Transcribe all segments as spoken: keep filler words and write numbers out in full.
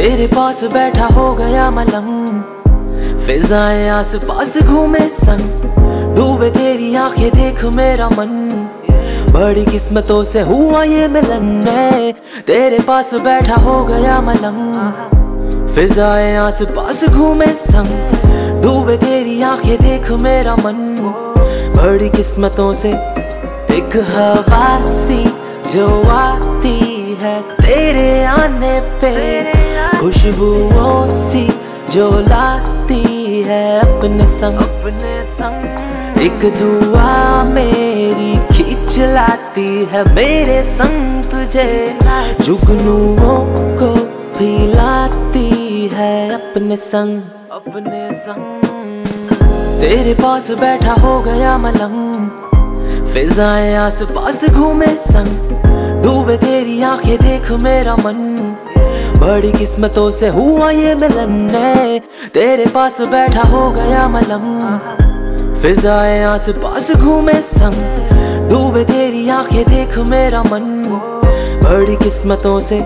तेरे पास बैठा हो गया मलंग, फिजाएं आस पास घूमे संग, डूबे तेरी आंखें देख मेरा मन, बड़ी किस्मतों से हुआ ये मिलन है। तेरे पास बैठा हो गया मलंग, फिजाएं आस पास घूमे संग, डूबे तेरी आंखें देख मेरा मन, बड़ी किस्मतों से एक हवा सी जो आती है तेरे आने पे, खुशबुओं सी जो लाती है अपने संग, अपने संग एक दुआ मेरी खींच लाती है मेरे संग तुझे, जुगनुओं को भी लाती है अपने संग, अपने संग। तेरे पास बैठा हो गया मलंग, फिजाएं आस पास घूमे संग, डूबे तेरी आंखें देख मेरा मन, बड़ी किस्मतों से हुआ ये मिलन है। तेरे पास बैठा हो गया मलंग, फिजाएं आस पास घूमे संग, डूबे तेरी आंखें देख मेरा मन, बड़ी किस्मतों से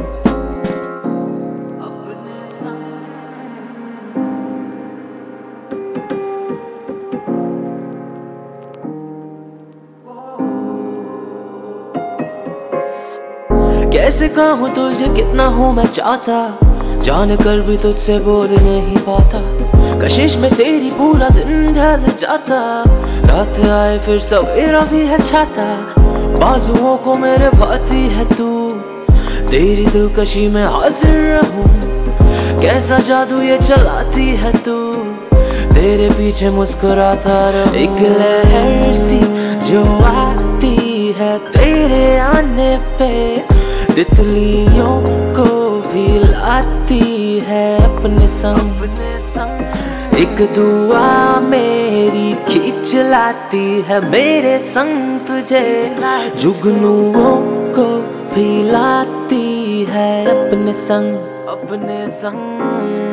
कैसे कहूँ तुझे कितना हूँ मैं चाहता, जान कर भी तुझसे बोल नहीं पाता, कशिश में तेरी पूरा दिन ढल जाता, रात आए फिर सवेरा भी है छाता, बाजुओं को मेरे भाती है तू, तेरी दिलकशी में हाजिर रहूं, कैसा जादू ये चलाती है तू, तेरे पीछे मुस्कुराता रहूं, एक लहर सी जो आती है तेरे आने पे, तितलियों को भी लाती है अपने संग, एक दुआ मेरी खींच लाती है मेरे संग तुझे, जुगनुओं को भी लाती है अपने संग, अपने संग।